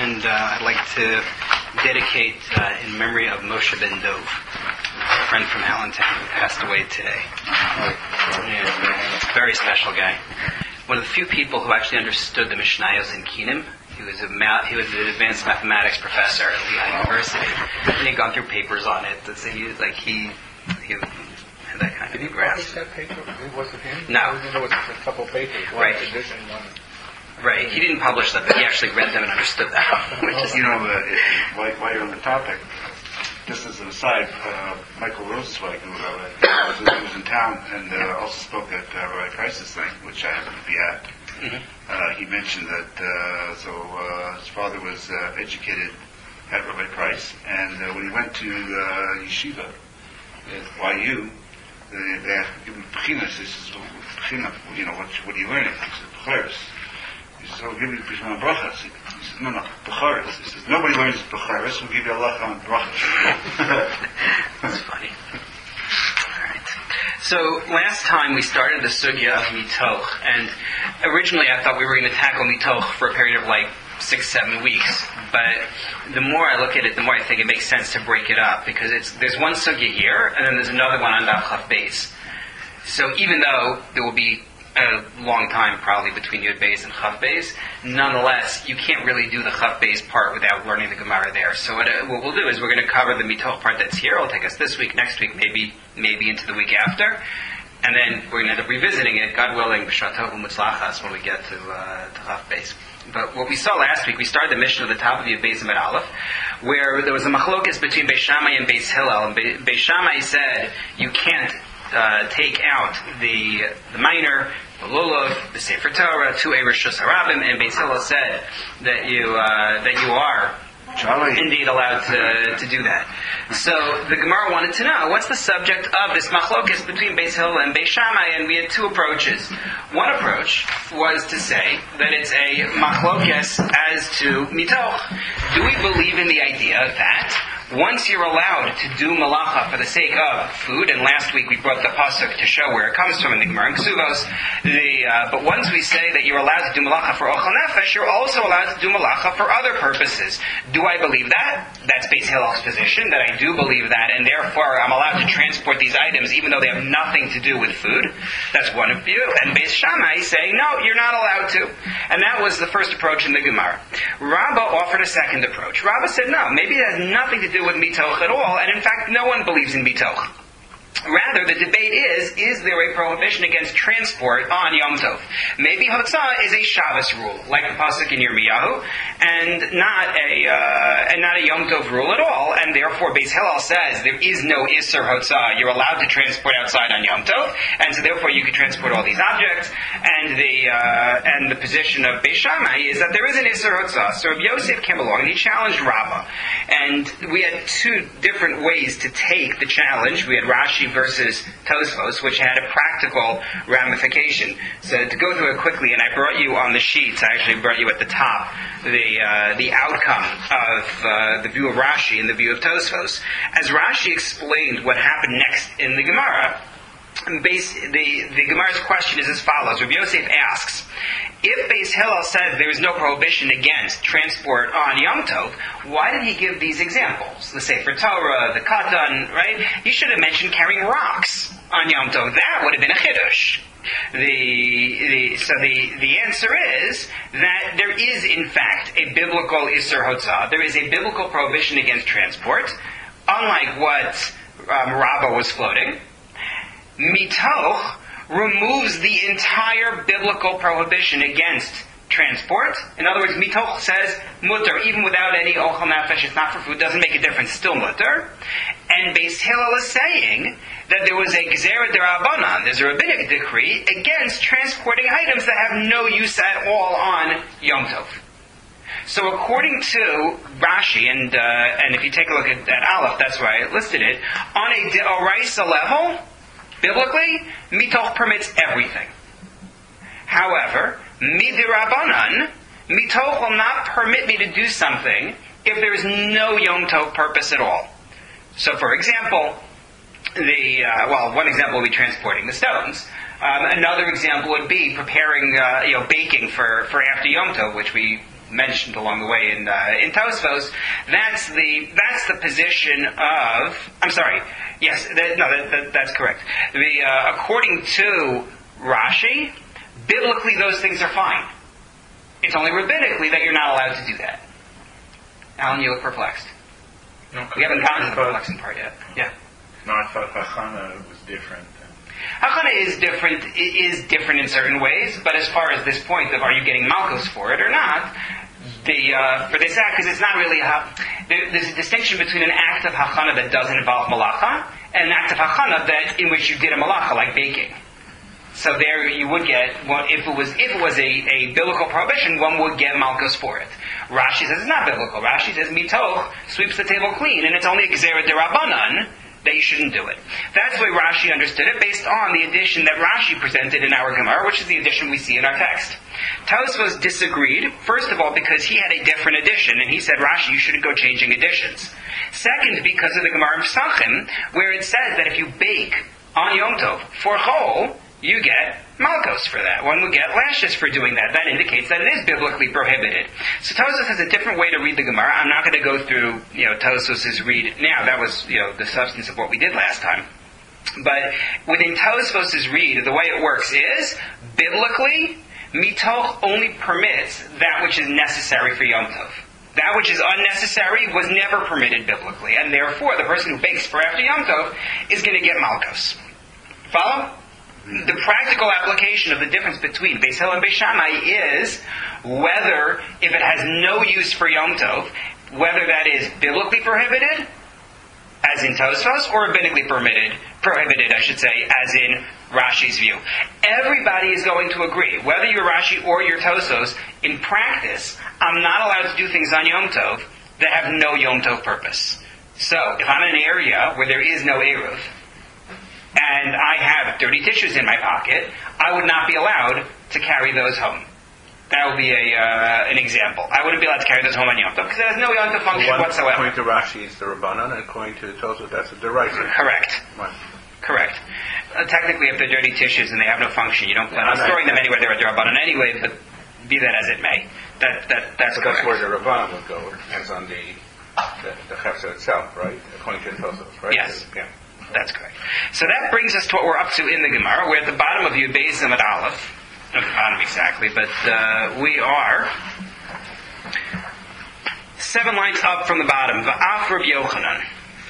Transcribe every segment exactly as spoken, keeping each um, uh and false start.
and uh, I'd like to dedicate uh, in memory of Moshe Ben Dov, a friend from Allentown who passed away today. Yeah, very special guy. One of the few people who actually understood the Mishnayos in Kinim. He was a ma- he was an advanced mathematics professor at Lehigh University, and he'd gone through papers on it. So he was like he he had that kind Did of he grasp. publish that paper? Was it him? No. There was a couple papers. One Right. edition, one. Right. He didn't publish them, but he actually read them and understood them. Which is, You know, uh, if, while, while you're on the topic, just as an aside, uh, Michael Rosenzweig, who uh, was, was in town and uh, also spoke at uh, Rabbi Price's thing, which I happened to be at. Mhm. Uh, he mentioned that uh, so uh, his father was uh, educated at Rabbi Price, and uh, when he went to uh, yeshiva at Y U, they, they asked him Bechinas. He says, well, Bechina, you know, what, what are you learning? He said, Bechinas. He says, oh, give me the Bechina Brachas. He says, no, no, Bechinas. He says, nobody learns Bechinas. We'll give you Allah on Brachas. That's funny. All right. So last time we started the sugya of mitoch, and originally I thought we were going to tackle mitoch for a period of like six, seven weeks. But the more I look at it, the more I think it makes sense to break it up, because it's there's one sugya here, and then there's another one on Daf Chaf Beis. So even though there will be a long time probably between Yud Beis and Chaf Beis, nonetheless, you can't really do the Chaf Beis part without learning the Gemara there. So what, uh, what we'll do is we're going to cover the mitoch part that's here. It'll take us this week, next week, maybe maybe into the week after. And then we're going to end up revisiting it, God willing, b'shat tov u'mutzlachas, when we get to, uh, to Chaf Beis. But what we saw last week, we started the mission at the top of the Beis Amid Aleph, where there was a machlokes between Beis Shammai and Beis Hillel. And Be- Beis Shammai said you can't uh, take out the the minor, the lulav, the Sefer Torah, two Rishus Harabim, and Beis Hillel said that you uh, that you are Charlie. indeed allowed to, to do that. So the Gemara wanted to know, what's the subject of this machlokes between Beis Hillel and Beis Shammai? And we had two approaches. One approach was to say that it's a machlokes as to mitoch. Do we believe in the idea that once you're allowed to do malacha for the sake of food, and last week we brought the pasuk to show where it comes from in the Gemara in Ksuvos, the, uh, but once we say that you're allowed to do malacha for ochel nefesh, you're also allowed to do malacha for other purposes. Do I believe that? That's Beis Hillel's position, that I do believe that, and therefore I'm allowed to transport these items even though they have nothing to do with food. That's one of you. And Beis Shammai say, no, you're not allowed to. And that was the first approach in the Gemara. Rabbah offered a second approach. Rabbah said, no, maybe it has nothing to do with mitoch at all, and in fact no one believes in mitoch. Rather, the debate is, is there a prohibition against transport on Yom Tov? Maybe Hotzah is a Shabbos rule, like the pasuk in Yirmiyahu, and not a uh, and not a Yom Tov rule at all, and therefore Beis Hillel says there is no Isser Hotzah. You're allowed to transport outside on Yom Tov, and so therefore you can transport all these objects, and the uh, and the position of Beis Shammai is that there is an Isser Hotzah. So Rabbi Yosef came along and he challenged Rabbah, and we had two different ways to take the challenge. We had Rashi versus Tosfos, which had a practical ramification. So to go through it quickly, and I brought you on the sheets, I actually brought you at the top, the uh, the outcome of uh, the view of Rashi and the view of Tosfos. As Rashi explained what happened next in the Gemara, base, the, the Gemara's question is as follows. Rabbi Yosef asks, if Beis Hillel says there is no prohibition against transport on Yom Tov, why did he give these examples? The Sefer Torah, the Katan, right? He should have mentioned carrying rocks on Yom Tov. That would have been a chiddush. The, the, so the, the answer is that there is, in fact, a biblical Isser Hotzah. There is a biblical prohibition against transport, unlike what um, Rabbah was floating. Mitoch removes the entire biblical prohibition against transport. In other words, mitoch says mutter, even without any ochel nefesh, it's not for food, doesn't make a difference, still mutter. And Beis Hillel is saying that there was a gzera derabanan, there's a rabbinic decree against transporting items that have no use at all on Yom Tov. So according to Rashi, and uh, and if you take a look at, at Aleph, that's why I listed it, on a d'oraisa level, biblically, mitoch permits everything. However, midirabanan, mitoch will not permit me to do something if there is no Yom Tov purpose at all. So, for example, the uh, well, one example would be transporting the stones. Um, another example would be preparing, uh, you know, baking for, for after Yom Tov, which we mentioned along the way in uh, in Tosfos. That's the that's the position of. I'm sorry. Yes, that, no, that, that, that's correct. The uh, according to Rashi, biblically those things are fine. It's only rabbinically that you're not allowed to do that. Alan, you look perplexed. No, We haven't gotten to the perplexing part yet. Yeah. No, I thought Hachana was different. Hachana is different. It is different in certain ways, but as far as this point of are you getting malchus for it or not, the uh, for this act, because it's not really a, there, there's a distinction between an act of hachana that doesn't involve malacha and an act of hachana that in which you did a malacha, like baking. So there you would get, well, if it was if it was a, a biblical prohibition, one would get malchus for it. Rashi says it's not biblical. Rashi says mitoch sweeps the table clean, and it's only a gzera derabanan that you shouldn't do it. That's the way Rashi understood it, based on the addition that Rashi presented in our Gemara, which is the addition we see in our text. Tosfos disagreed, first of all, because he had a different addition, and he said, Rashi, you shouldn't go changing additions. Second, because of the Gemara of Pesachim, where it says that if you bake on Yom Tov for chol, you get malchus for that. One would get lashes for doing that. That indicates that it is biblically prohibited. So Tosfos has a different way to read the Gemara. I'm not going to go through, you know, Tosfos' read now. That was, you know, the substance of what we did last time. But within Tosfos' read, the way it works is, biblically, mitoch only permits that which is necessary for Yom Tov. That which is unnecessary was never permitted biblically. And therefore, the person who bakes for after Yom Tov is going to get malchus. Follow? The practical application of the difference between Beis Hillel and Beis Shammai is whether, if it has no use for Yom Tov, whether that is biblically prohibited, as in Tosfos, or rabbinically permitted, prohibited, I should say, as in Rashi's view. Everybody is going to agree, whether you're Rashi or you're Tosfos, in practice, I'm not allowed to do things on Yom Tov that have no Yom Tov purpose. So, if I'm in an area where there is no Eruv, and I have dirty tissues in my pocket, I would not be allowed to carry those home. That would be a uh, an example. I wouldn't be allowed to carry those home on Yom Tov because it has no Yom Tov function One, whatsoever. According to Rashi, it's the Rabbanan, and according to Tosfos, that's the Deraisa. Correct. Right. Correct. Uh, technically, if they're dirty tissues and they have no function, you don't plan on storing them anywhere. They're a Rabbanan anyway, but be that as it may. That, that, that's But correct. that's where the Rabbanan would go. It depends on the the, the Chefza itself, right? According to Tosfos, right? Yes. Yeah. That's correct. So that brings us to what we're up to in the Gemara. We're at the bottom of Yud Beis Amud Aleph. Not the bottom exactly, but uh, we are seven lines up from the bottom. Va'af Rabbi Yochanan.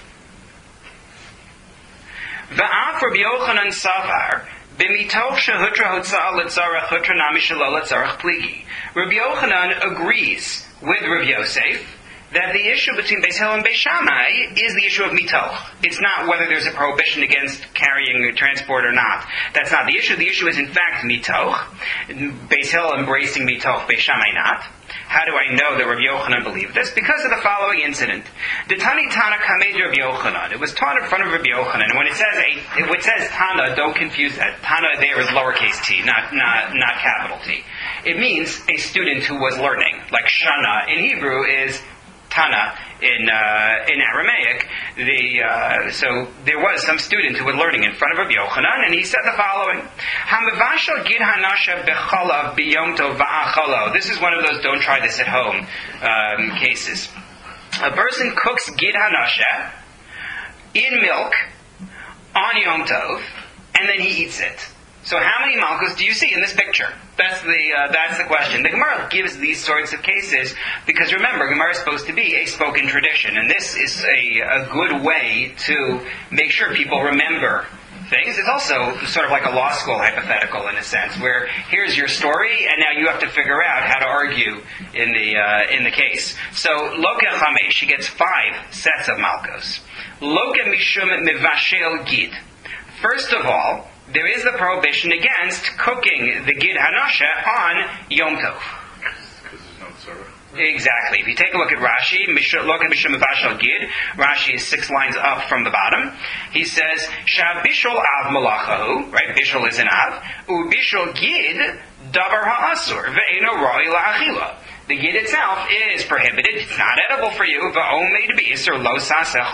Va'af Rabbi Yochanan Savar b'mitoch shehutra hotzah letzarech hutra nami shelo letzarech pligi. Rabbi Yochanan agrees with Rabbi Yosef that the issue between Beis Hillel and Beis Shammai is the issue of mitoch. It's not whether there's a prohibition against carrying or transport or not. That's not the issue. The issue is in fact mitoch. Beis Hillel embracing mitoch, Beis Shammai not. How do I know that Rabbi Yochanan believed this? Because of the following incident. The Tani Tana Kamed Rabbi Yochanan. It was taught in front of Rabbi Yochanan. And when it says a, if it says Tana, don't confuse that. Tana there is lowercase t, not not not capital T. It means a student who was learning. Like Shana in Hebrew is Tana in uh, in Aramaic. The uh, so there was some student who was learning in front of Rabbi Yochanan, and he said the following: Hamavashal gid hanasha bechalav biyom tov va'achalo. This is one of those don't try this at home um, cases. A person cooks gid hanasha in milk on Yom Tov, and then he eats it. So how many malchus do you see in this picture? That's the uh, that's the question. The Gemara gives these sorts of cases because remember, Gemara is supposed to be a spoken tradition, and this is a, a good way to make sure people remember things. It's also sort of like a law school hypothetical in a sense, where here's your story, and now you have to figure out how to argue in the uh, in the case. So Loka Chamesh, she gets five sets of malchus. Loka Mishum Mivashel Gid. First of all, there is the prohibition against cooking the Gid Hanasha on Yom Tov. Because there's no tzara. Exactly. If you take a look at Rashi, look at Mishum Mivashel Gid, Rashi is six lines up from the bottom. He says, Shav Bishul Av Malachahu, right? Bishul is an Av. U Bishul Gid Davar Ha'asur, Ve'eno Roi La'achila. The Gid itself is prohibited. It's not edible for you. It's under lo sasech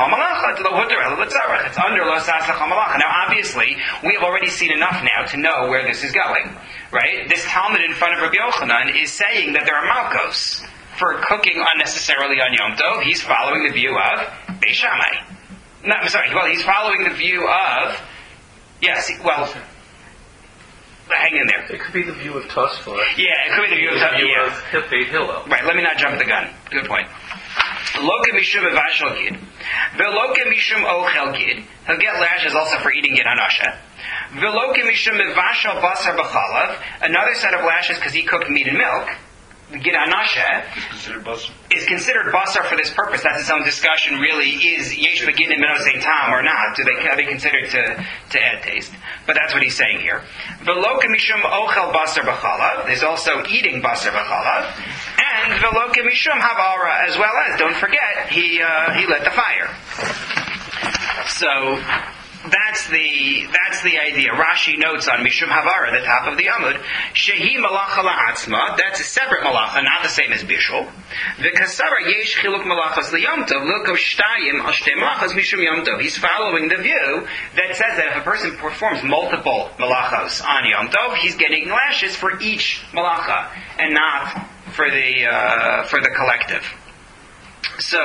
hamalacha. Now, obviously, we have already seen enough now to know where this is going. Right? This Talmud in front of Rabbi Yochanan is saying that there are malchos. for cooking unnecessarily on Yom Tov. He's following the view of Beis Shammai. No, I'm sorry. Well, he's following the view of yes. Well, hang in there. It could be the view of Tosfot. Yeah, it could be the view of The view yeah. of Beit Hillel. Right. Let me not jump the gun. Good point. Loka mishum evashal gid, veloka mishum ochel gid. He'll get lashes also for eating gid hanasha. Veloka mishum evashal basar b'chalav. Another set of lashes because he cooked meat and milk. Gid hanasha Considered basar. is considered basar for this purpose. That's its own discussion. Really, is yesh begin in minos tam or not? Do they are they considered to to add taste? But that's what he's saying here. Veloka mishum ochel basar b'chalav. There's also eating basar b'chalav. And veloka mishum havara, as well as, don't forget, he uh, he lit the fire. So that's the that's the idea. Rashi notes on mishum havara, the top of the amud, shehi malacha la'atzma. That's a separate malacha, not the same as bishul. V'kasara yesh chiluk malachas liyom tov lilko shtayim al shtei malachas mishum yom tov. He's following the view that says that if a person performs multiple malachos on yom tov, he's getting lashes for each malacha and not for the uh, for the collective. So,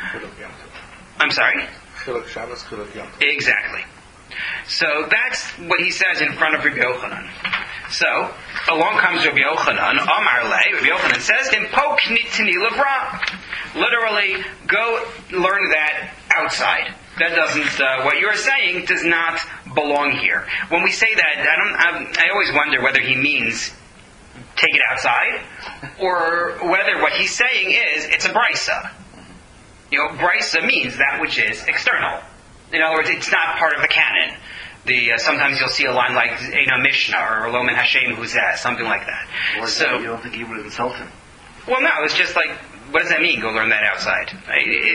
I'm sorry? Chiluk Shabbos, Chiluk Yom Tov. Exactly. So that's what he says in front of Rabbi Yochanan. So, along comes Rabbi Yochanan, Amar Le, Rabbi Yochanan says, "Im po knitini levra." Literally, go learn that outside. That doesn't, uh, what you're saying does not belong here. When we say that, I don't, I, I always wonder whether he means take it outside, or whether what he's saying is it's a brisa. You know, brisa means that which is external. In other words, it's not part of the canon. The uh, sometimes you'll see a line like Eina Mishnah or Lomen Hashem Huzeh, something like that. Or so you don't think he would insult him? well, no, it's just like, what does that mean? Go learn that outside. I, it,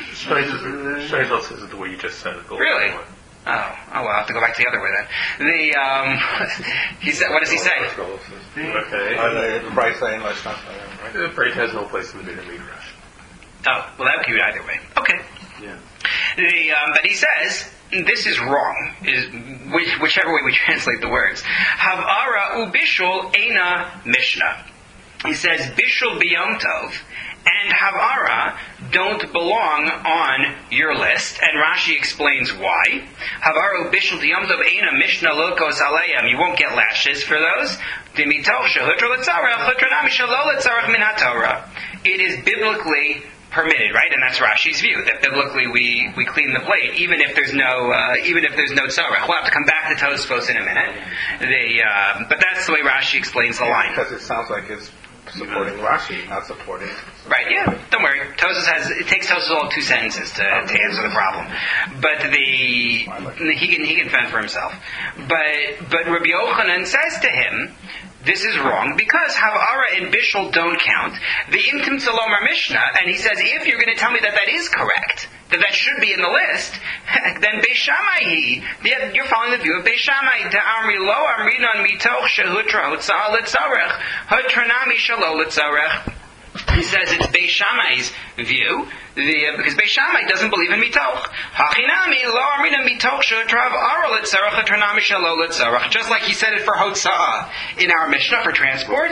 Shaitel says it the way you just said it. Go Really? learn it. Oh, oh, well, I'll have to go back the other way then. The um, he said, what does he say? Okay. Are they the bright saying let's not say them, right? The Breit has no place in the Beit Midrash. Oh, well, that could be either way. Okay. Yeah. The, um, but he says, this is wrong, is which, whichever way we translate the words. Havara ubishul eina mishnah. He says, bishul biyom tov and havara don't belong on your list, and Rashi explains why. Havara ubishul biyom tov eina mishnah lilkos aleim. You won't get lashes for those. Dimitoch shehutra letzarech hutra nami shelo letzarech min haTorah. It is biblically permitted, right? And that's Rashi's view, that biblically we, we clean the plate, even if there's no uh, even if there's no tzarech. We'll have to come back to Tosfos in a minute. The, uh, but that's the way Rashi explains the line. Because it sounds like it's supporting Rashi, not supporting. Right, yeah, don't worry. Tosfos has, it takes Tosfos all two sentences to, to answer the problem. But the, he can, he can fend for himself. But, but Rabbi Yochanan says to him, this is wrong because Havara and Bishul don't count. The Intim Tzalomar Mishnah, and he says, if you're going to tell me that that is correct, that that should be in the list, then Beis Shammai, you're following the view of Beis Shammai. Ta'amri lo amrinon mitoch shehutra hotzah letzarech, hutranami shalo letzarech. He says it's Beis Shammai's view, the, uh, because Beis Shammai doesn't believe in mitoch. Hachinami lo amrinon mitoch shehutra v'ara letzarech, hutranami shalo letzarech. Just like he said it for hotzah in our Mishnah for transport.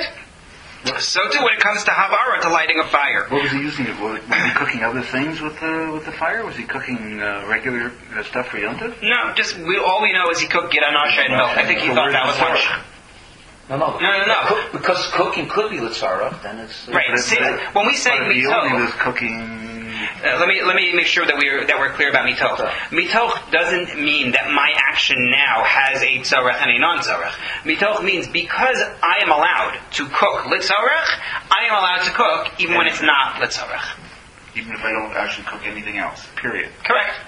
So too when it comes to havara, to lighting a fire. What was he using it? Was he cooking other things with the with the fire? Was he cooking uh, regular uh, stuff for Yom Tov? No, just we, all we know is he cooked giranasha and milk. I think he thought that was lunch. No, no, No, no, no. Cook, because cooking could be litzara, then it's uh, Right. But- See, but- when we say but he only mitoch, was cooking. uh, let me let me make sure that we're that we're clear about mitoch. Mitoch doesn't mean that my action now has a tzarech and a non-tzarech. Mitoch means because I am allowed to cook litzarech, I am allowed to cook even when it's not litzarech. Even if I don't actually cook anything else. Period. Correct.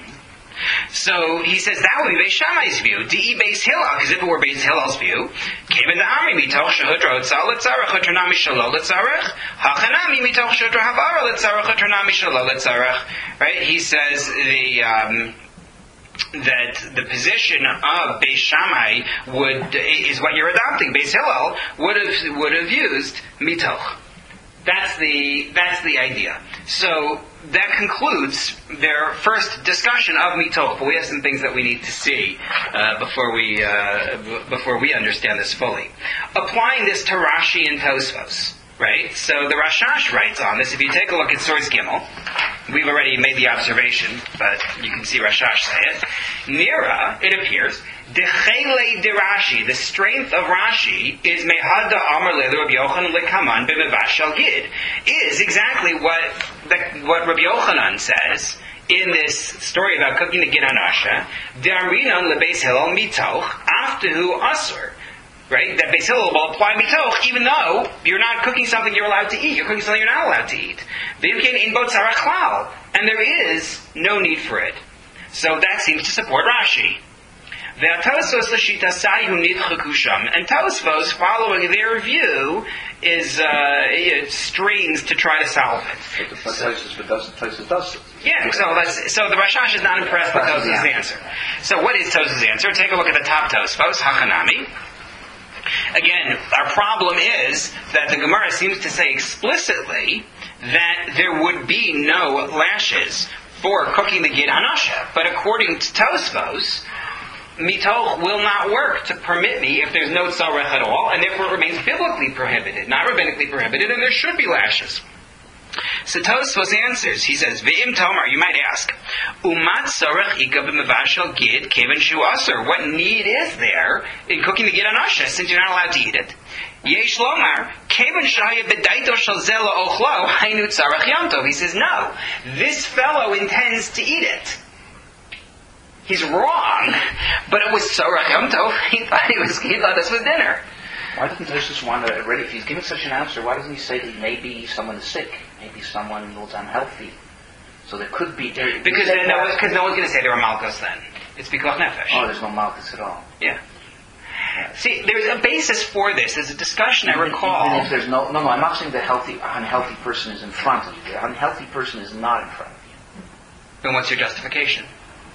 So he says that would be Beis Shammai's view. Di Beis Hillel, because if it were Beis Hillel's view, came in the Ami mitoch shehutra hotzah letzarech hutranami shelo letzarech hachanami mitoch shehutra havara letzarech hutranami shelo letzarech. Right? He says the. Um, that the position of Beis Shammai would is what you're adopting. Beis Hillel would have would have used mitoch. That's the that's the idea. So that concludes their first discussion of mitoch. But we have some things that we need to see uh, before we uh, b- before we understand this fully. Applying this to Rashi and Tosfos. right? So the Rashash writes on this. If you take a look at source Gimel, we've already made the observation, but you can see Rashash say it. Nira, it appears, Dechele de Rashi, the strength of Rashi is Mehada Amar Le Rabbi Yochanan Lekaman B'Mevash Gid, is exactly what the, what Rabbi Yochanan says in this story about cooking the Gid Hanasha. Da'arinan leBeis Hillel mitoch aftehu asur. Right? That Beis Hillel will apply mitoch, even though you're not cooking something you're allowed to eat. You're cooking something you're not allowed to eat. V'imkein in bo tzarach klal. And there is no need for it. So that seems to support Rashi. And Tosfos, following their view, is uh, it strains to try to solve it. But the Tosfos does, Tosfos does. Yeah, so that's, so the Rashash is not impressed with Tosfos' answer. So what is Tosfos' answer? Take a look at the top Tosfos, Hakanami. Again, our problem is that the Gemara seems to say explicitly that there would be no lashes for cooking the Gid Hanasha. But according to Tosfos, mitoch will not work to permit me if there's no tzarech at all, and therefore it remains biblically prohibited, not rabbinically prohibited, and there should be lashes. So Tosfos answers. He says, "Ve'im Tomar, you might ask, umat tzarech ika b'mevashel gid kevan shu asur. What need is there in cooking the Gid Hanasha since you're not allowed to eat it? Yesh lomar kevan shaya b'daito shel zela ochlo hainu tzarech yomtov." He says, no, this fellow intends to eat it. He's wrong, but it was tzarech yomtov. He thought he was. He thought this was dinner. Why doesn't Tosfos want to already? If he's giving such an answer, why doesn't he say that maybe someone is sick, maybe someone who's unhealthy? So there could be there, because then no, because no one's going to say there were malchus then. It's pikuach nefesh. Oh, there's no malchus at all. Yeah. See, there's a basis for this. There's a discussion I Even, recall. even if there's no, no, no, I'm not saying the healthy, unhealthy person is in front of you. The unhealthy person is not in front of you. Then what's your justification?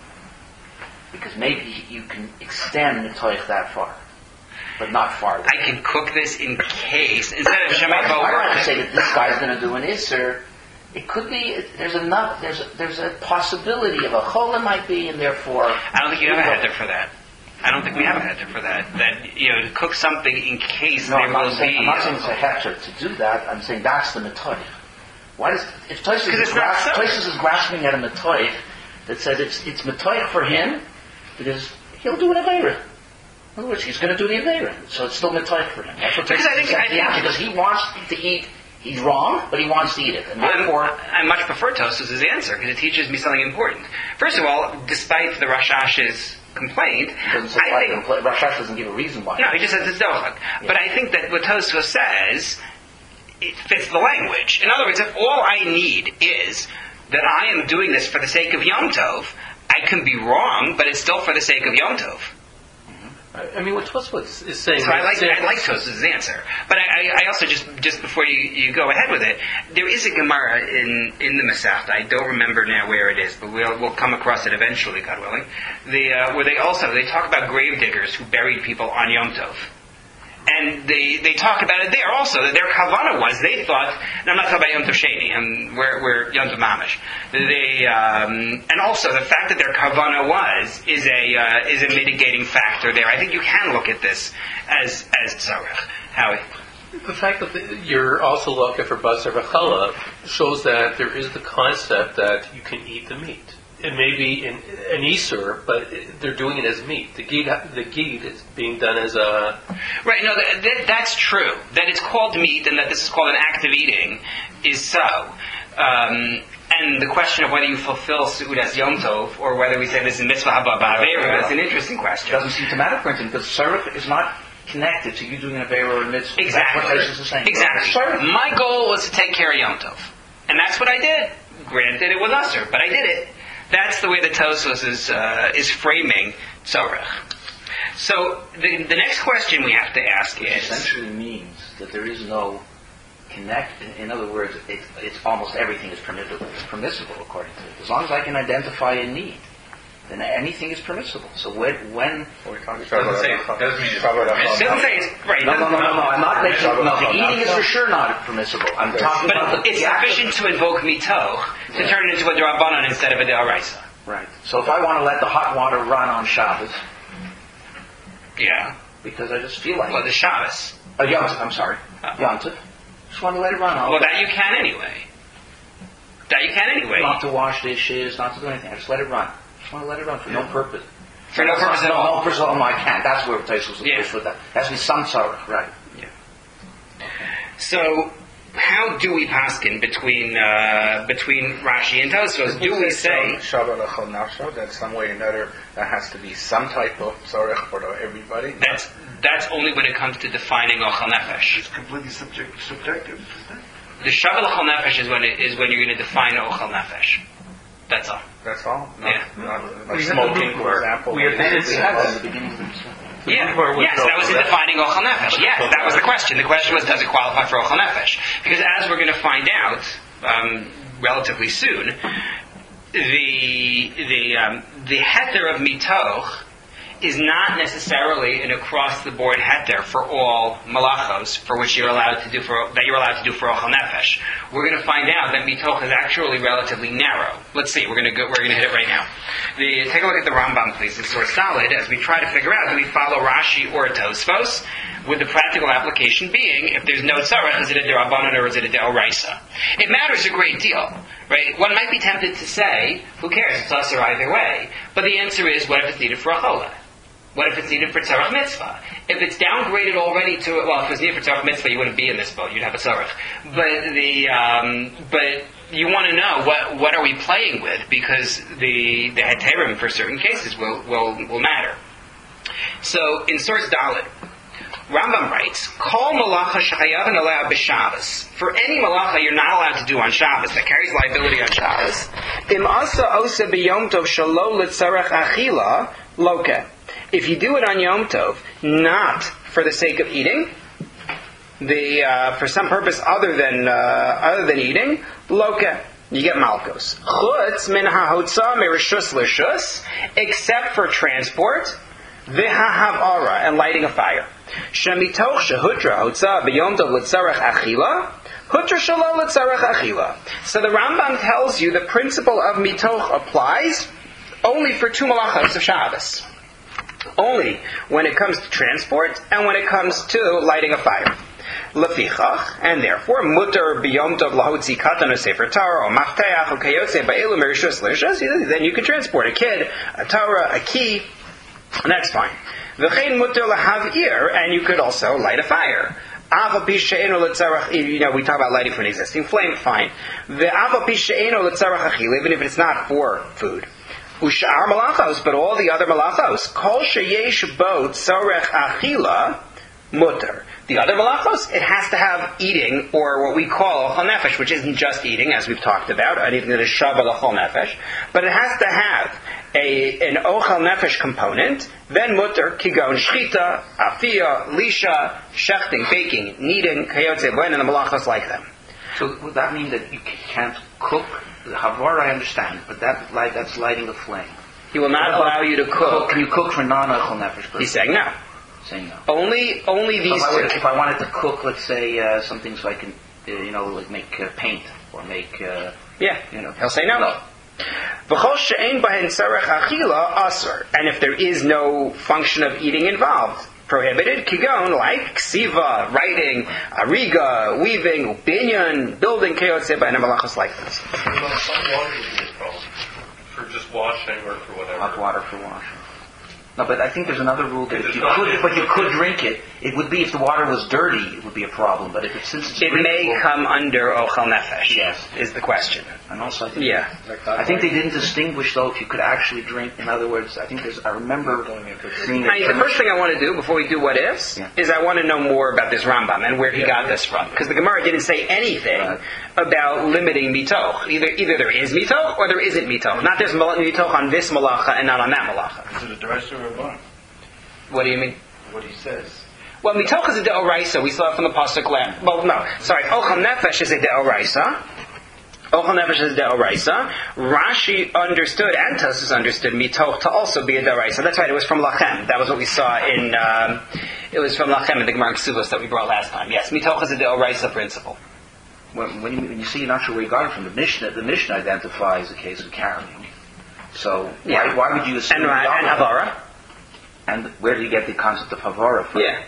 Because maybe you can extend the toich that far, but not farther. I can cook this in case instead of I shemay don't want to bo. say that this guy's going to do an isser. It could be. There's enough. There's a, there's a possibility of a chola might be, and therefore. I don't think you have a header for that. I don't think we have a header for that. That you know, to cook something in case No, there I'm not will saying, be. I'm not saying it's a heter to do that. I'm saying that's the metoich. Why does if Tosfos Because is, it's not so. Tosfos is grasping at a metoich that says it's it's metoich for him because he'll do an aveira. In other words, he's going to do the aveira, so it's still metoich for him. That's what Because I think- Tosfos I says. think- Yeah, because he wants to eat. He's wrong, but he wants to eat it, and I'm- therefore. I much prefer Tosfos' answer because it teaches me something important. First of all, despite the Rashash's complaint, He doesn't say I why. think Rashash doesn't give a reason why. no, he just says it's dochak. But I think that what Tosfos says it fits the language. In other words, if all I need is that I am doing this for the sake of Yom Tov, I can be wrong, but it's still for the sake of Yom Tov. I mean, what Tosfos is saying. So I like saying- I like Tosfos' answer, but I, I, I also just just before you, you go ahead with it, there is a Gemara in in the Masechta. I don't remember now where it is, but we'll we'll come across it eventually, God willing. The uh, where they also they talk about grave diggers who buried people on Yom Tov. And they, they talk about it there also, that their kavana was, they thought, and I'm not talking about Yom Tov Sheni, and we're, we're Yom Tov Mamish. They, um, and also the fact that their kavana was, is a, uh, is a mitigating factor there. I think you can look at this as, as tzarech. Howie? The fact that the, you're also looking for basar v'chala shows that there is the concept that you can eat the meat. It may be in an isur, but they're doing it as meat. The gid, the gid is being done as a. Right, no, that, that, that's true. That it's called meat and that this is called an act of eating is so. Um, and the question of whether you fulfill su'ud as Yom Tov or whether we say this is mitzvah haba ba'aveira, that's an interesting It question. doesn't seem to matter for him because tzarech is not connected to you doing an aveira or a mitzvah. Exactly. That's what Tosfos is saying. Exactly. Tzarech. My goal was to take care of Yom Tov. And that's what I did. Granted, it was usher, but I did it. That's the way that Tosfos is, uh, is framing tzarech. So the, the next question we have to ask Which is... essentially means that there is no connect. In other words, it, it's almost everything is permissible. It's permissible according to it. As long as I can identify a need, then anything is permissible. So when, when We're talking Doesn't say- doesn't mean it's It doesn't say it's... Right, no, no, no, no, no, I'm not making. No, the No, eating is for sure not permissible. I'm talking about But the. it's the act of- sufficient to invoke mito to turn it into a drabanan instead of a deoraisa. Right. So if I want to let the hot water run on Shabbos Yeah. because I just feel like Well, it. the Shabbos. Uh, Yom Tov, I'm sorry. Oh. Yom Tov. Just want to let it run. I'll Well, that you can anyway. That you can anyway. Not to wash dishes, not to do anything. I just let it run. Just want to let it run for no purpose. For no purpose at all. No purpose at all. No, I can't. That's where Taisus was Yeah. pushed with that. There has to be some tzarech, right? So, how do we paskin between uh, between Rashi and Tosfos? Do we say Shabbat L'chol Nafsho, that some way or another there has to be some type of tzarech for everybody? that's that's only when it comes to defining ochel nefesh? It's completely subject, subjective, isn't it? The Shabbat L'chol nefesh is when it is when you're going to define ochel nefesh. That's all. That's all? Not, Yeah. not like We have smoking, the for example. we have the We instance. had that at the beginning of the Mishnah. Yeah, Or with yes, that was in ochel defining ochel nefesh. Yes, that was the question. The question was, does it qualify for ochel nefesh? Because as we're going to find out um, relatively soon, the the um, the heter of mitoch is not necessarily an across-the-board heter for all malachos for which you're allowed to do for that you're allowed to do for ochel nefesh. We're going to find out that mitoch is actually relatively narrow. Let's see. We're going to go, we're going to hit it right now. The, take a look at the Rambam, please, in Source Solid, as we try to figure out do we follow Rashi or Tosfos, with the practical application being if there's no tzarech, is it a derabanan or is it a deoraisa? It matters a great deal, right? One might be tempted to say, who cares? It's us or either way. But the answer is, what if it's needed for a cholah? What if it's needed for tzarech mitzvah? If it's downgraded already to, well, if it was needed for tzarech mitzvah, you wouldn't be in this boat. You'd have a tzarech. But the, um, but you want to know what what are we playing with, because the the heterim for certain cases will will will matter. So in source Dalet, Rambam writes, "Kol malacha shechayav aleh b'Shabbos." For any malacha you're not allowed to do on Shabbos that carries liability on Shabbos. Im asa osa b'yom tov shelo l'tzarech achila loke. If you do it on Yom Tov, not for the sake of eating, the uh, for some purpose other than uh, other than eating, loke, you get malkos. Chutz min hahotza merishus l'shus, except for transport, v'hahavara, and lighting a fire. Shemitoch shehutra hotza b'yom tov l'tzarech achila, hutra shalom l'tzarech achila. So the Rambam tells you the principle of mitoch applies only for two malachos of Shabbos. Only when it comes to transport and when it comes to lighting a fire. Lefichach, and therefore, mutar b'yom tov lahotzi katan or sefer Torah or mafteach or kayotze ba'elu merishus l'shus, then you can transport a kid, a Torah, a key, and that's fine. V'chein mutar lahavir, and you could also light a fire. Aval pi she'eno l'tzarach, you know, we talk about lighting for an existing flame, fine. V'aval pi she'eno l'tzarach achil, even if it's not for food. Ushar malachos, but all the other malachos, kol sheyesh bo tzarech achila mutter. The other malachos, it has to have eating, or what we call ochel nefesh, which isn't just eating, as we've talked about, anything that is shabbat ochel nefesh, but it has to have a an ochel nefesh component. Then mutter kigon shchita, afia, lisha, shechting, baking, kneading, kayotze ben, and the malachos like them. So would that mean that you can't cook? The Havar I understand, but that light, that's lighting a flame. He will not allow you to cook. Can you cook for non-ochel nefesh? He's saying no. Saying no. Only, only these If I, would, two. if I wanted to cook, let's say, uh, something so I can, uh, you know, like make uh, paint or make, uh, Yeah, you know, he'll say no. V'chol she'ein bahen tzarech achila asur, and if there is no function of eating involved, prohibited, kigon, like ksiva, writing, ariga, weaving, binyan, building, keyotze, and malachos like this. Hot water would be a problem for just washing or for whatever. hot water for washing. No, but I think there's another rule that if It's you not- could, but you could drink it. It would be if the water was dirty, it would be a problem. But if it's since it's It may drinkable- come under ochel nefesh. Yes. Is the question. And also, I think, Yeah. I think they didn't distinguish though if you could actually drink. In other words, I think there's. I remember seeing I mean, the first thing I want to do before we do what ifs Yeah. is I want to know more about this Rambam and where he got this from, because the Gemara didn't say anything Right. about limiting mitoch. Either either there is mitoch or there isn't mitoch. Not there's mal- mitoch on this malacha and not on that malacha. Is it a deraisa or a bun? What do you mean? What he says. Well, mitoch is a deoraisa. We saw it from the pasuk last. Well, no, sorry. Ochel nefesh is a deoraisa. Ochel nefesh is a deoraisa. Rashi understood and Tosfos understood mitoch to also be a deoraisa. That's right. It was from Lachem. That was what we saw in. Um, it was from Lachem in the Gemara Ksuvos that we brought last time. Yes, mitoch is a deoraisa principle. when, when, you, when you see you're not sure where you got it from, the Mishnah, the Mishnah identifies a case of carrying. So Yeah. why, why would you assume? And, and Havara. And where do you get the concept of Havara from? Yeah.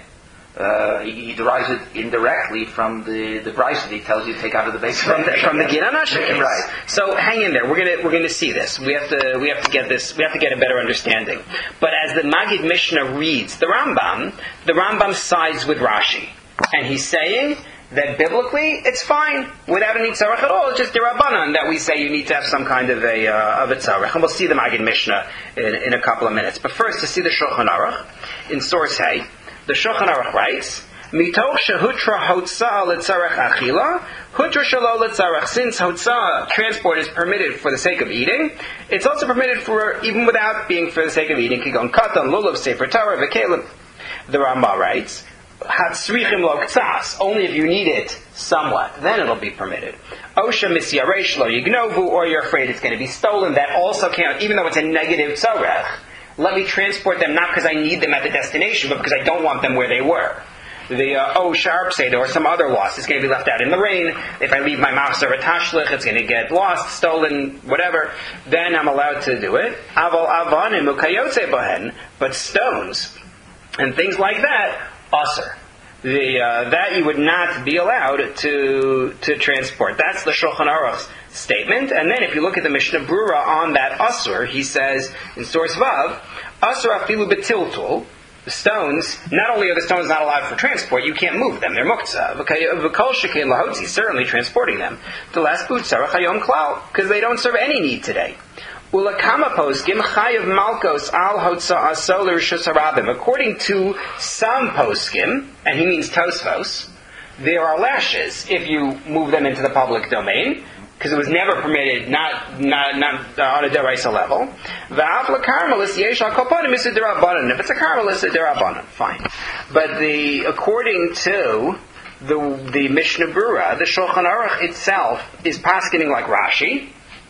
Uh, he, he derives it indirectly from the the Bryce that he tells you to take out of the base from the, from the Giranasha case. Right. So hang in there. We're gonna we're gonna see this. We have to we have to get this. We have to get a better understanding. But as the Magid Mishnah reads the Rambam, the Rambam sides with Rashi, and he's saying that biblically it's fine without any tzarech at all. It's just derabanan that we say you need to have some kind of a uh, of a tzarech, and we'll see the Magid Mishnah in, in a couple of minutes. But first, to see the Shulchan Aruch in source Hay. The Shulchan Aruch writes, "Mitoch shehutra hotza letzarech achila, hutra shelo letzarech." Since hotza transport is permitted for the sake of eating, it's also permitted for even without being for the sake of eating. Kigon katan lulav sefer Torah v'kelim. The Rambam writes, "Hatzrichim lo ktsas." Only if you need it somewhat, then it'll be permitted. Osha misyaresh lo yignovu, or you're afraid it's going to be stolen. That also can't, even though it's a negative tzarech. Let me transport them not because I need them at the destination, but because I don't want them where they were. The uh, oh sharp seder or some other loss is going to be left out in the rain. If I leave my machzor at tashlich, it's going to get lost, stolen, whatever. Then I'm allowed to do it. Aval avanim ukayotze bahen, but stones and things like that, asur. The uh, that you would not be allowed to to transport. That's the Shulchan Aruch's statement. And then if you look at the Mishnah Brura on that asur, he says in source Vav, asur afilu betiltul. The stones, not only are the stones not allowed for transport, you can't move them. They're muktzah. V'kol shekein lahotzi, certainly transporting them. The last boot tzarech hayom klal, because they don't serve any need today. Ulakama poskim chayav malkos al hotza asol l'rishus harabim. According to some poskim, and he means Tosfos, there are lashes if you move them into the public domain, because it was never permitted, not not not uh, on a deraisa level. V'af l'karmelis yesh al koponim is a derabanan. If it's a karmelis, it's a derabanan. Fine. But the according to the the Mishnah Brura, the Shulchan Aruch itself is paskening like Rashi.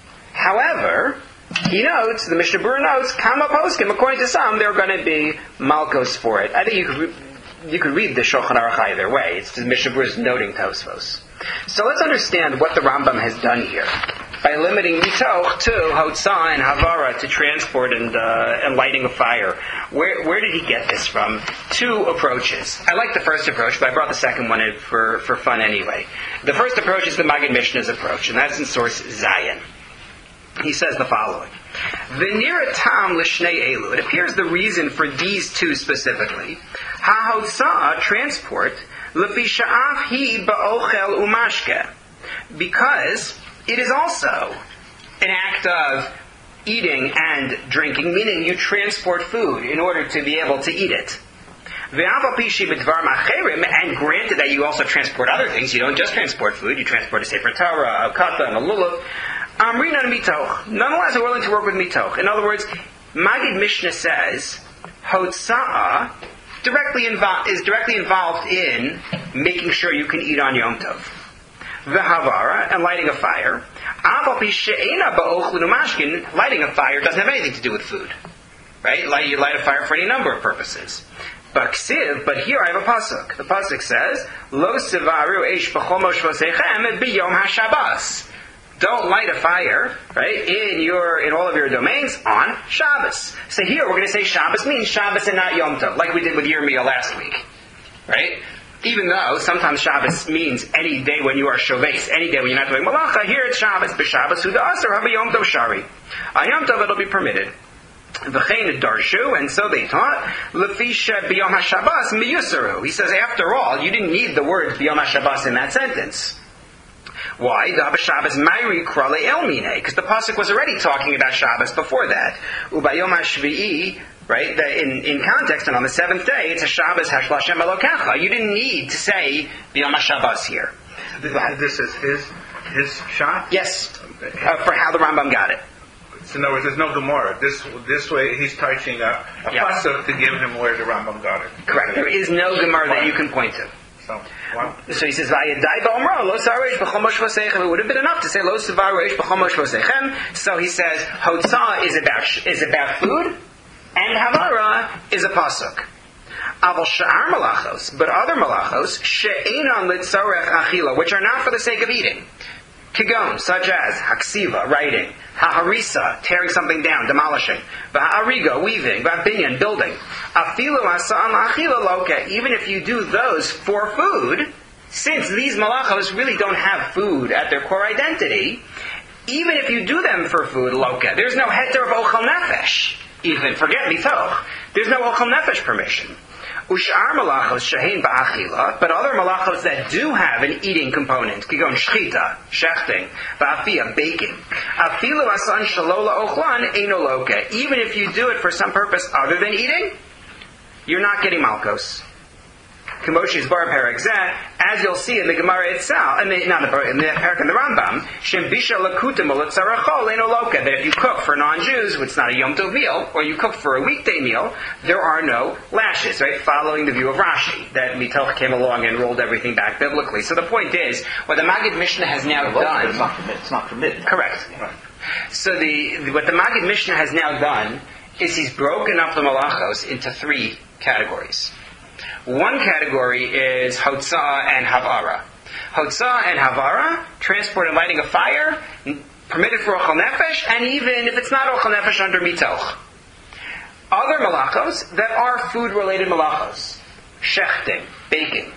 However, he notes, the Mishnah Brura notes, Kama poskim, according to some, there are going to be malkos for it. I think you could re- you could read the Shulchan Aruch either way. It's the Mishnah Brura is noting Tosfos. So let's understand what the Rambam has done here by limiting mitoch to hotza and havara, to transport and uh, and lighting a fire. Where where did he get this from? Two approaches. I like the first approach, but I brought the second one in for, for fun anyway. The first approach is the Magid Mishnah's approach, and that's in source Zion. He says the following: V'nira tam l'shnei elu. It appears the reason for these two specifically, ha-hotza, transport, l'fi sha'af hi ba'ochel umashke, because it is also an act of eating and drinking, meaning you transport food in order to be able to eat it. And granted that you also transport other things, you don't just transport food, you transport a sefer Torah, a kata, and a lulav. Amrina mitoch. Nonetheless, we're willing to work with mitoch. In other words, Magid Mishnah says hotza'a directly invo- is directly involved in making sure you can eat on Yom Tov. V'havara, and lighting a fire. Lighting a fire doesn't have anything to do with food, right? Light, you light a fire for any number of purposes. But ksiv, but here I have a pasuk. The pasuk says, "Lo sivaru eish b'chomosh v'seichem b'yom hashabas." Don't light a fire, right, in your in all of your domains on Shabbos. So here we're going to say Shabbos means Shabbos and not Yom Tov, like we did with Yirmiyah last week, right? Even though sometimes Shabbos means any day when you are shoves, any day when you're not doing malacha. Here it's Shabbos, b'Shabbos hu da'asar haba Yom Tov shari. On Yom Tov it'll be permitted. V'chein darshu, and so they taught, l'fisha b'yom haShabbos miyusaru. He says, after all, you didn't need the words b'yom haShabbos in that sentence. Why? Shabbos Mairi Krale Elmine, because the pasuk was already talking about Shabbos before that. Ubayom Hashvi'i, right? In in context, and on the seventh day, it's a Shabbos Hashlashem Elokecha. You didn't need to say B'yom HaShabbos here. This is his his shot. Yes, uh, for how the Rambam got it. So in other words, there's no Gemara. This this way, he's touching a, a yeah. pasuk to give him where the Rambam got it. Correct. There is no Gemara that you can point to. So, wow. So he says, "Vayadai ba'omra lo sareish b'chomosh v'seichem." It would have been enough to say lo sareish b'chomosh v'seichem. So he says, "Hotza is about is about food, and havara is a pasuk." Aval sha'ar malachos, but other malachos she'enon litzarech achila, which are not for the sake of eating. Kigon, such as haksiva, writing, haharisa, tearing something down, demolishing, va'arigo, weaving, va'binyan, building, afilu asa'an la'achila loke, even if you do those for food, since these malachos really don't have food at their core identity, even if you do them for food, loke, there's no heter of ochel nefesh, even, forget mitoch, there's no ochel nefesh permission. Ushar malachos shehein ba'achila, but other malachos that do have an eating component, kigon shchita, shechting, ba'afia, baking, afilu asan shalola ochlan eino loke. Even if you do it for some purpose other than eating, you're not getting malchos. Kamoshi's bar perek zeh, as you'll see in the Gemara itself, and the, not the in the perek in the Rambam, shem bisha lakutim ulatzarachol eino loke. That if you cook for non-Jews, it's not a Yom Tov meal, or you cook for a weekday meal, there are no lashes, right? Following the view of Rashi, that Mitoch came along and rolled everything back biblically. So the point is, what the Maggid Mishnah has now done, it's not permitted. It's not permitted. Correct. Right. So the what the Maggid Mishnah has now done is he's broken up the malachos into three categories. One category is Hotzah and Havara. Hotzah and Havara, transport and lighting a fire, permitted for Ochel Nefesh, and even if it's not Ochel Nefesh, under Mitoch. Other malachos that are food-related malachos. Shechting, baking.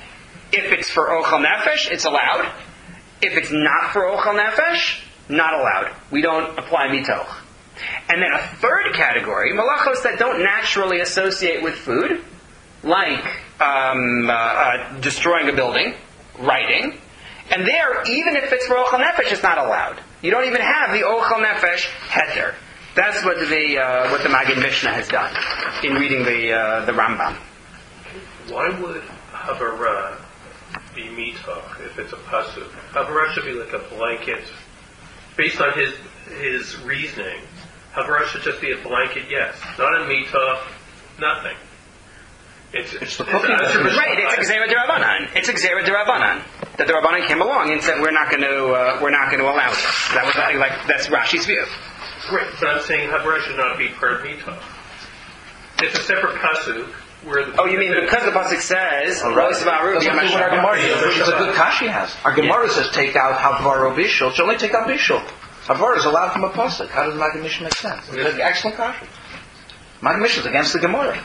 If it's for Ochel Nefesh, it's allowed. If it's not for Ochel Nefesh, not allowed. We don't apply Mitoch. And then a third category, malachos that don't naturally associate with food, like um, uh, uh, destroying a building, writing, and there, even if it's for Ochel Nefesh, it's not allowed. You don't even have the Ochel Nefesh heter. That's what the uh, what the Maggid Mishnah has done in reading the uh, the Rambam. Why would Havara be mitoch if it's a pasuk? Havara should be like a blanket, based on his his reasoning. Havara should just be a blanket yes, not a mitoch, nothing. It's, it's the cooking. It's, right, it's a Gzera D'Rabbanan. It's a Gzera D'Rabbanan. That the Rabbanan came along and said, we're not going to, uh, we're not going to allow this. That was like, like, that's Rashi's view. Right, but I'm saying Havara should not be part of Mitoch. It's a separate pasuk where the... Oh, you mean because the pasuk says, oh, right. That's what our Gemara is. It's a good kashi has. Our Gemara yeah. says, take out Havara Bishul. So only take out Bishul. Havara is allowed from a pasuk. How does Maggid Mishnah make sense? It's an excellent kashi. Maggid Mishnah is against the Gemara.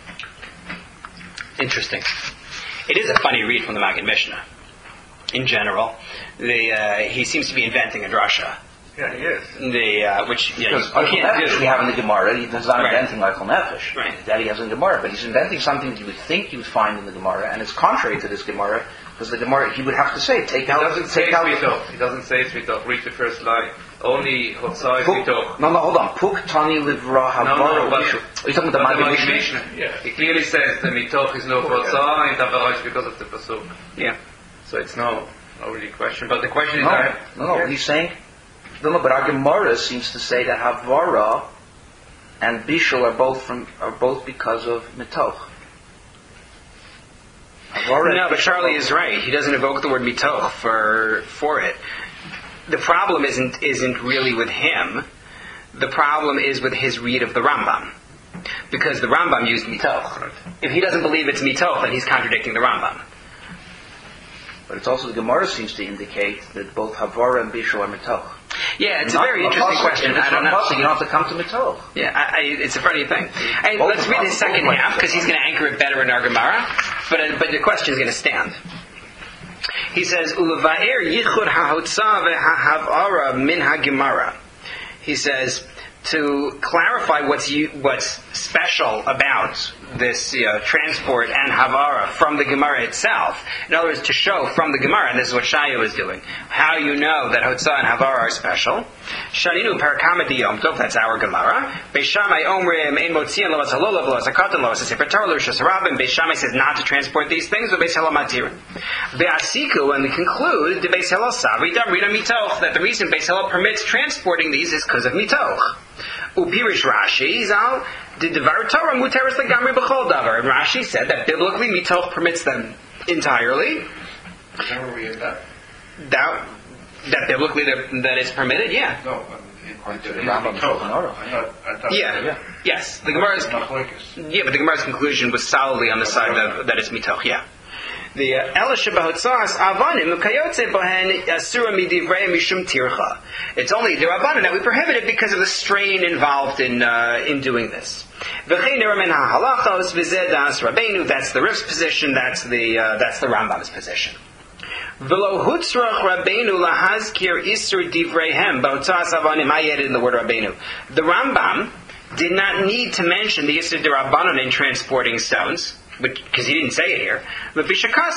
Interesting. It is a funny read from the Maggid Mishnah. In general, the uh, he seems to be inventing a drasha. Yeah, he is. The uh, which yeah, because you, you can't do. We have in the Gemara. He's not right. inventing like Nefesh. Right. That he has in the Gemara, but he's inventing something that you would think you would find in the Gemara, and it's contrary to this Gemara because the Gemara he would have to say take he out. Doesn't take say out. Mitoch. He doesn't say it's Mitoch. Read the first line. Only Hotzah is Mitoch. No, no, hold on. Puk tani livra havara. No, no, but are you talking about the Maggid Mishnah? Yeah. He clearly says the Mitoch is no Hotzah and Havara is because of the pasuk. Yeah. So it's no, no really question. But the question is, no, I, no, no. He's saying, no, no. But our Gemara seems to say that havara and bishul are both from are both because of mitoch. Havara no, but Charlie is right. He doesn't evoke the word mitoch for for it. The problem isn't isn't really with him. The problem is with his read of the Rambam. Because the Rambam used mitoch. If he doesn't believe it's mitoch, then he's contradicting the Rambam. But it's also the Gemara seems to indicate that both Havara and Bishul are mitoch. Yeah, it's a very interesting question. I don't know. You don't have to come to mitoch. Yeah, I, I, it's a funny thing. I, let's read the second half because he's going to anchor it better in our Gemara. But uh, but the question is going to stand. He says, "Ulavair yichud ha'hotzah ve'havara min ha'gemara." He says, to clarify what's you, what's special about this you know, transport and havara from the Gemara itself. In other words, to show from the Gemara, and this is what Shaya is doing, how you know that Hotzah and Havara are special. Shaninu parakama diyom tov, that's our Gemara. Beishamai omrim ein motzian lo atzalolav lo azakatan lo asasefer lo shasarabim. Beishamai says not to transport these things, but Beis Hillel matirin. Ve'asiku, and they conclude, the Beis Hillel savi damrina mitoch, that the reason Beis Hillel permits transporting these is because of mitoch. Upirish Rashi, Zal, did Devar Torah muteris legamri b'chol davar. And Rashi said that biblically mitoch permits them entirely. Where we at that? That, that biblically that, that is permitted, yeah. No, according to the Rambam Shulchan Aruch. Yeah, yeah, yes. The Gemara's, yeah, but the Gemara's conclusion was solidly on the side of, that it's mitoch, yeah. The Ela shebahotzas avanim ukayotze bohen asura midivrei mishum tircha. It's only the rabbanon that we prohibit it because of the strain involved in uh, in doing this. V'chein neramin hahalachos v'zeh das Rabbeinu. That's the Rif's position. That's the uh, that's the Rambam's position. V'lo hutzrach Rabbeinu lahazkir isur divreihem bahotzas avanim. I added in the word Rabbeinu. The Rambam did not need to mention the isur d'Rabbanan in transporting stones, because he didn't say it here. Because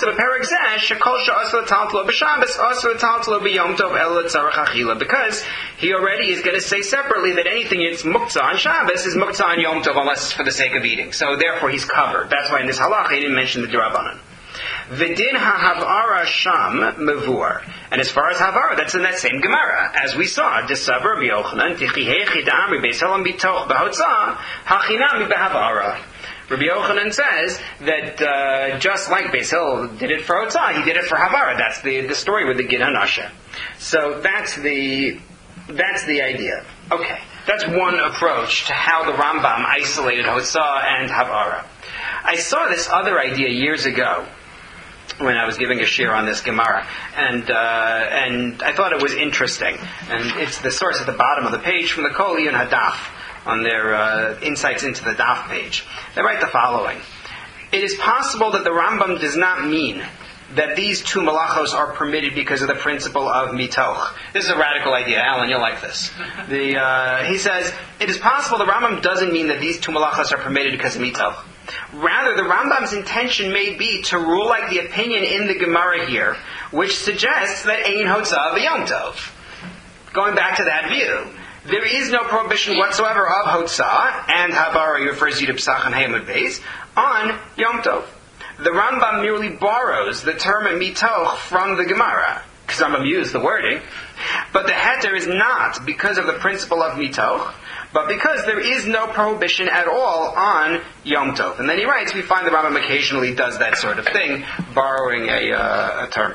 he already is going to say separately that anything that's muktzah on Shabbos is muktzah on Yom Tov unless it's for the sake of eating. So therefore he's covered. That's why in this halacha he didn't mention the d'Rabbanan. V'din ha'havara sham mevur. And as far as havara, that's in that same Gemara. As we saw, Desavar b'yochanan, tichihechi da'amri be'selam b'toch b'hotzah, hachinami b'havara. Rabbi Yochanan says that uh, just like Beis Hillel did it for Hotzah, he did it for Havara. That's the, the story with the Gid Hanasha. So that's the that's the idea. Okay, that's one approach to how the Rambam isolated Hotzah and Havara. I saw this other idea years ago when I was giving a shir on this Gemara, and uh, and I thought it was interesting. And it's the source at the bottom of the page from the Kol Iyun Hadaf, on their uh, insights into the Daf page. They write the following. It is possible that the Rambam does not mean that these two malachos are permitted because of the principle of mitoch. This is a radical idea. Alan, you'll like this. The, uh, he says, it is possible the Rambam doesn't mean that these two malachos are permitted because of mitoch. Rather, the Rambam's intention may be to rule like the opinion in the Gemara here, which suggests that ein hotzah v'yom tov. Going back to that view, there is no prohibition whatsoever of Hotzah, and Havara, he refers you to Pesach and Hayamud Beis, on Yom Tov. The Rambam merely borrows the term mitoch from the Gemara, because Rambam used the wording, but the heter is not because of the principle of mitoch, but because there is no prohibition at all on Yom Tov. And then he writes, we find the Rambam occasionally does that sort of thing, borrowing a, uh, a term.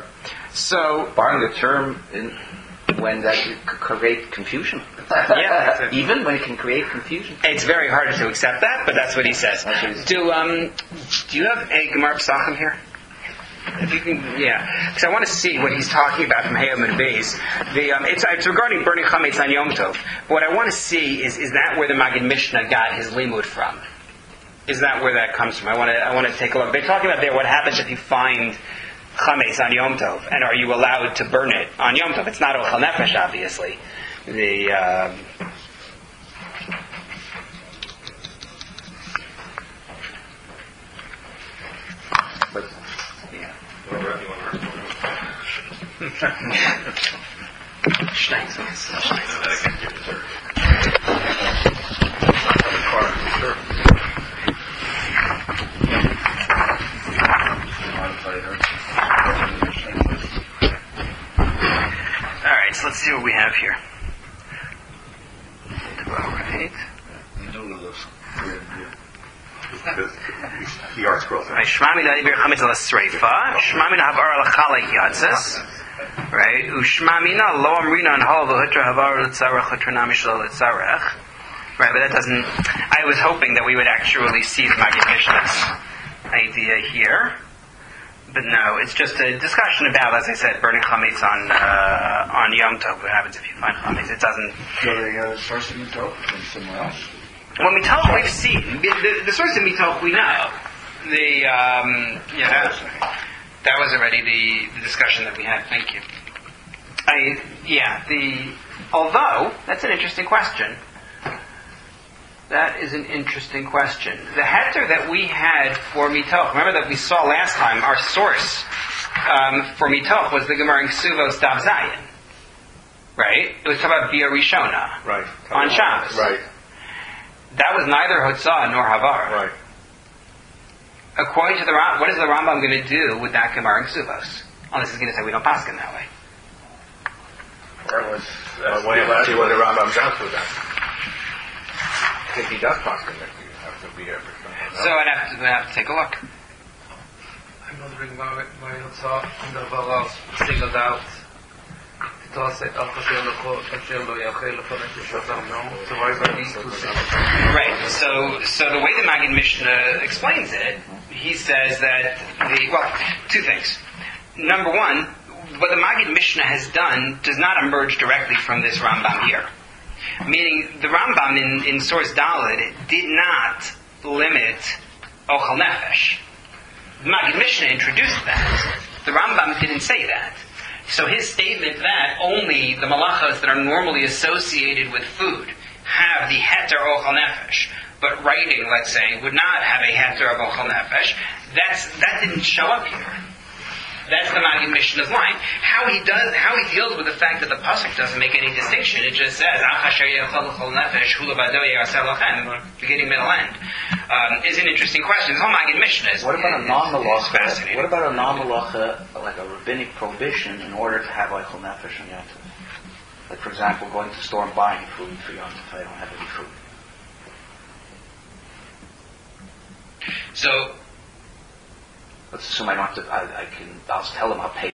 So, borrowing the term in, when that could create confusion. Yeah, even when it can create confusion. It's very hard to accept that, but that's what he says. Do um, do you have a Gemara Pesachim here? If you can, yeah, because I want to see what he's talking about from Hayamud Beis. The um, it's, it's regarding burning chametz on Yom Tov. But what I want to see is is that where the Maggid Mishnah got his limud from? Is that where that comes from? I want to I want to take a look. They're talking about there what happens if you find chametz on Yom Tov, and are you allowed to burn it on Yom Tov? It's not ochel nefesh, obviously. The um, but yeah. All right, so let's see what we have here. Right. The art scroll. Shmami da ibir chametz ala sreifa. Shmami da havar ala chala yatzes. Right. Ushmami na lo amrina and hal v'hutra havar l'tzarech hutra namishlo l'tzarech. Right, but that doesn't. I was hoping that we would actually see the Maggid Mishnah's idea here. But no, it's just a discussion about, as I said, burning chametz on uh, on Yom Tov. What happens if you find chametz? It doesn't. So the uh, source of mitoch from somewhere else. Well, mitoch we've seen. The, the, the source of mitoch we know. The um, yeah, that was already the, the discussion that we had. Thank you. I yeah the although that's an interesting question. That is an interesting question. The heter that we had for mitoch, remember that we saw last time, our source um, for mitoch was the Gemara in Ksuvos Daf Zayin. Right? It was talking about Bia Rishona. Right. On Shabbos. Right. That was neither Hotzah nor Havar. Right. According to the Rambam, what is the Rambam going to do with that Gemara in Ksuvos? Unless he's going to say we don't paskin that way. Well, let's see what the Rambam does with that. If he does paskin, then you have to be here for something. So I'd have to, I'd have to take a look. I'm wondering why why Hotzah and the Valas singled out to Right. So, so the way the Maggid Mishnah explains it, he says that the well, two things. Number one, what the Maggid Mishnah has done does not emerge directly from this Rambam here. Meaning, the Rambam in, in source Daled did not limit Ochel Nefesh. The Maggid Mishnah introduced that. The Rambam didn't say that. So his statement that only the malachas that are normally associated with food have the heter Ochel Nefesh, but writing, let's say, would not have a heter of Ochel Nefesh, that's, that didn't show up here. That's the Maggid Mishnah's line. How he does, how he deals with the fact that the pasuk doesn't make any distinction. It just says beginning, middle, end. Um, is an interesting question. The whole Maggid Mishnah is. What about a non-malacha? Fascinating. What about a non-malacha, like a rabbinic prohibition, in order to have Eichel Nefesh on Yom Tov? Like, for example, going to the store and buying food for Yom Tov. I don't have any food. So. Let's assume I don't have to. I, I can. I'll tell them I'll pay